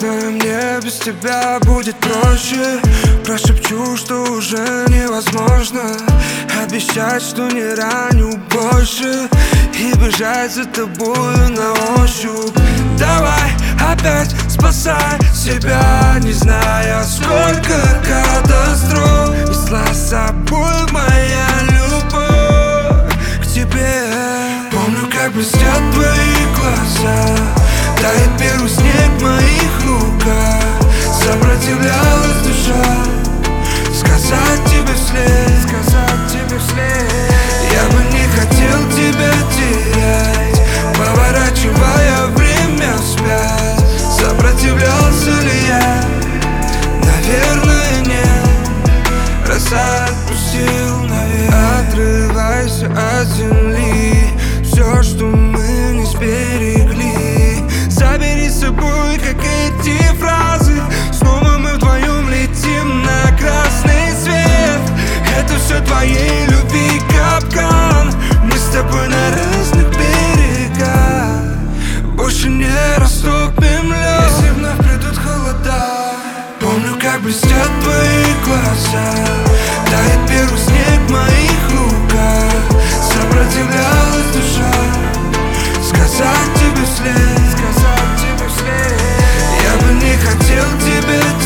Конечно, мне без тебя будет проще. Прошепчу, что уже невозможно обещать, что не раню больше и бежать за тобою на ощупь. Давай опять спасай себя, не зная, сколько катастроф несла с собой моя любовь к тебе. Помню, как блестят твои глаза, тает первый снег в моих руках. Сопротивлялась душа сказать тебе вслед, я бы не хотел тебя терять, поворачивая время вспять. Сопротивлялся ли я? Наверное, нет. Раз отпустил навек. Отрывайся от земли, все, что мы не сберегли, забери с собой, как эти фразы. Снова мы вдвоем летим на красный свет. Это все твоей любви капкан. Мы с тобой на разных берегах, больше не растопим лед, если вновь придут холода. Помню, как блестят твои глаза, тает первый снег в моих руках. Сопротивлялась душа сказать тебе вслед, я бы не хотел тебя